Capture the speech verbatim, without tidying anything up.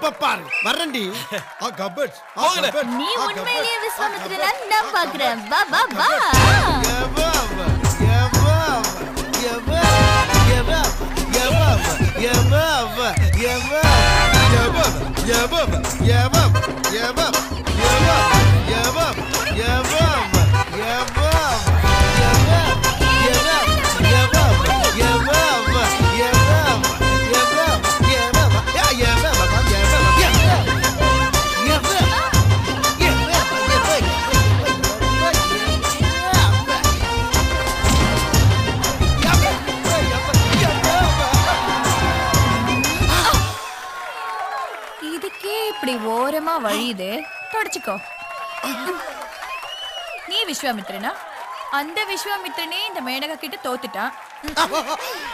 இப்ப பாரு வரண்டி ஆ கபட் ஆ கபட் நீ உண்மையிலேயே விஸ்வாமித்திரனா நான் பார்க்கறேன் வா வா வா யவா யவா யவா யவா யவா யவா யவா யவா யவா யவா யவா யவா யவா யவா இதுக்கே இப்படி ஓரமா வழியுது தொடச்சுக்கோ நீ விஸ்வாமித்திரனா அந்த விஸ்வாமித்திரனே இந்த மேனகா கிட்ட தோத்துட்டான்